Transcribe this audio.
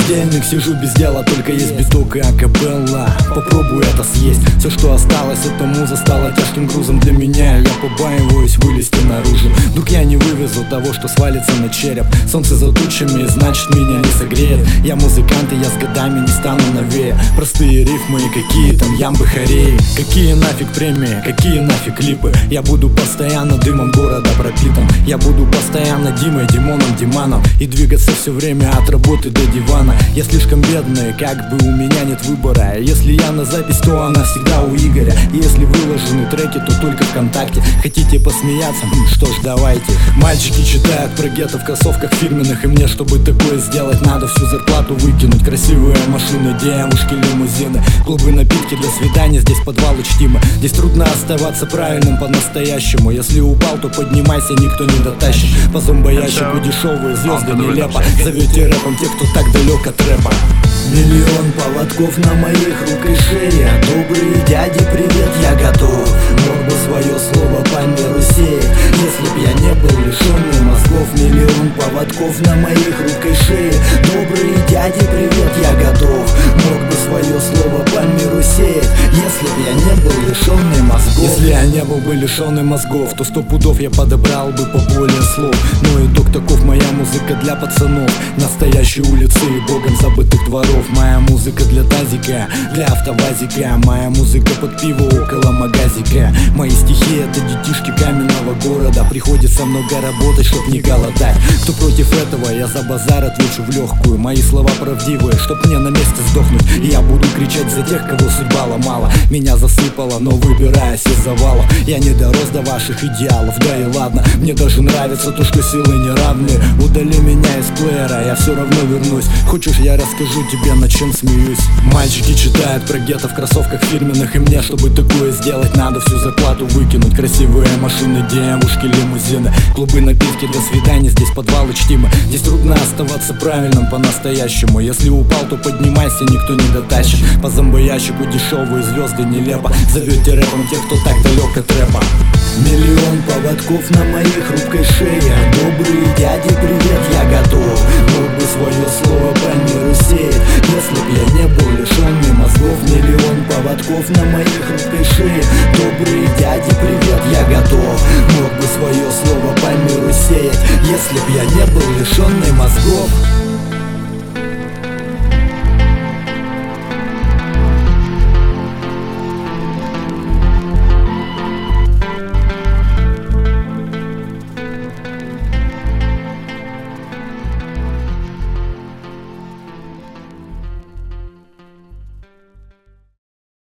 Понедельник сижу без дела, только есть биток и акапелла. Попробую это съесть. Все, что осталось, это муза стала тяжким грузом для меня. Я побаиваюсь вылезти наружу. Вдруг я не вывезу того, что свалится на череп. Солнце за тучами, значит меня не согреет. Я музыкант, и я с годами не стану новее. Простые рифмы и какие там ямбы хореи. Какие нафиг премии, какие нафиг клипы. Я буду постоянно дымом города пропитан. Я буду постоянно Димой, Димоном, Диманом. И двигаться все время от работы до дивана. Я слишком бедный, как бы у меня нет выбора. Если я на запись, то она всегда у Игоря. И если выложены треки, то только ВКонтакте. Хотите посмеяться? Что ж, давайте. Мальчики читают про гетто в кроссовках фирменных. И мне, чтобы такое сделать, надо всю зарплату выкинуть. Красивые машины, девушки, лимузины, клубы, напитки для свидания. Здесь подвалы чтимы. Здесь трудно оставаться правильным по-настоящему. Если упал, то поднимайся, никто не дотащит. По зомбоящику дешевые звезды нелепо. Зовете рэпом тех, кто так далек от рэпа. Миллион поводков на моих рук и шее. Добрые дяди, привет, я готов. Мог бы свое слово по миру сеять, если б я не был лишенный мозгов. Миллион поводков на моих рук и шее. Добрые дяди, привет, я готов. Мог бы свое слово по миру сеять, если б я не был лишенный мозгов. Если я не был бы лишенный мозгов, то 100 пудов я подобрал бы поболее слов. Но итог таков: моя музыка для пацанов, настоящей улицы и богом забытых дворов. Моя музыка для тазика, для автовазика. Моя музыка под пиво около магазика. Мои стихи — это детишки каменного города. Приходится много работать, чтоб не голодать. Кто против этого, я за базар отвечу в легкую. Мои слова правдивые, чтоб мне на месте сдохнуть. И я буду кричать за тех, кого судьба ломала. Меня засыпало, но выбираясь из завалов, я не дорос до ваших идеалов. Да и ладно, мне даже нравится то, что силы не равны. Удали меня из плеера, я все равно вернусь. Хочешь, я расскажу тебе, над чем смеюсь? Мальчики читают про гетто в кроссовках фирменных. И мне, чтобы такое сделать, надо всю зарплату выкинуть. Красивые машины, девушки, лимузины, клубы, напитки для свиданий. Здесь подвалы чтимы. Здесь трудно оставаться правильным по-настоящему. Если упал, то поднимайся, никто не дотащит. По зомбоящику дешевые звезды нелепо. Зовете рэпом тех, кто так далек от рэпа. Миллион поводков на моих рук и шее. Добрые дяди, привет, я готов. Мог бы свое слово по миру сеять, если б я не был лишенный мозгов. Миллион поводков на моих рук и шее. Добрые дяди, привет, я готов. Мог бы свое слово по миру сеять, если б я не был лишенный мозгов.